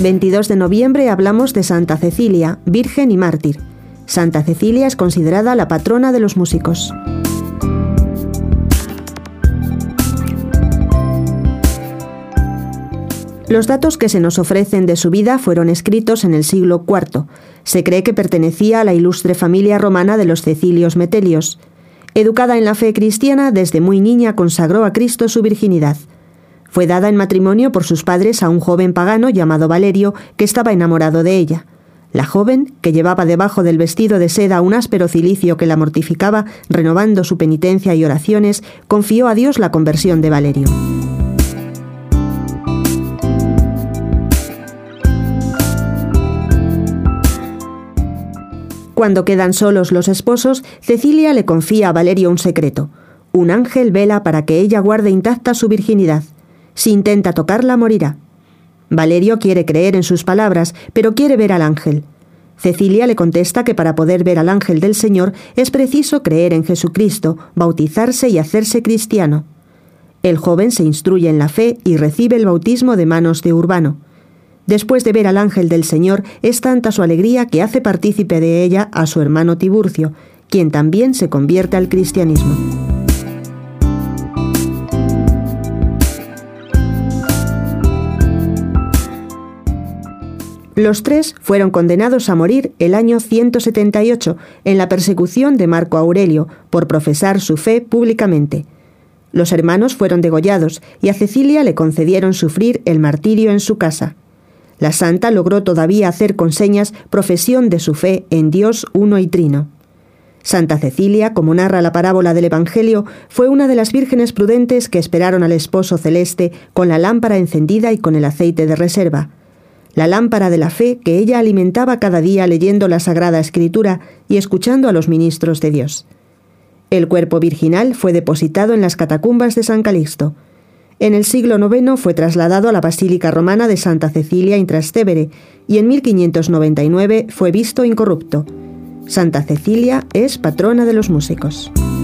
22 de noviembre hablamos de Santa Cecilia, virgen y mártir. Santa Cecilia es considerada la patrona de los músicos. Los datos que se nos ofrecen de su vida fueron escritos en el siglo IV. Se cree que pertenecía a la ilustre familia romana de los Cecilios Metelios. Educada en la fe cristiana, desde muy niña consagró a Cristo su virginidad. Fue dada en matrimonio por sus padres a un joven pagano llamado Valerio, que estaba enamorado de ella. La joven, que llevaba debajo del vestido de seda un áspero cilicio que la mortificaba, renovando su penitencia y oraciones, confió a Dios la conversión de Valerio. Cuando quedan solos los esposos, Cecilia le confía a Valerio un secreto. Un ángel vela para que ella guarde intacta su virginidad. Si intenta tocarla, morirá. Valerio quiere creer en sus palabras, pero quiere ver al ángel. Cecilia le contesta que para poder ver al ángel del Señor es preciso creer en Jesucristo, bautizarse y hacerse cristiano. El joven se instruye en la fe y recibe el bautismo de manos de Urbano. Después de ver al ángel del Señor, es tanta su alegría que hace partícipe de ella a su hermano Tiburcio, quien también se convierte al cristianismo. Los tres fueron condenados a morir el año 178 en la persecución de Marco Aurelio por profesar su fe públicamente. Los hermanos fueron degollados y a Cecilia le concedieron sufrir el martirio en su casa. La santa logró todavía hacer con señas profesión de su fe en Dios uno y trino. Santa Cecilia, como narra la parábola del Evangelio, fue una de las vírgenes prudentes que esperaron al esposo celeste con la lámpara encendida y con el aceite de reserva. La lámpara de la fe que ella alimentaba cada día leyendo la Sagrada Escritura y escuchando a los ministros de Dios. El cuerpo virginal fue depositado en las catacumbas de San Calixto. En el siglo IX fue trasladado a la Basílica Romana de Santa Cecilia in Trastevere y en 1599 fue visto incorrupto. Santa Cecilia es patrona de los músicos.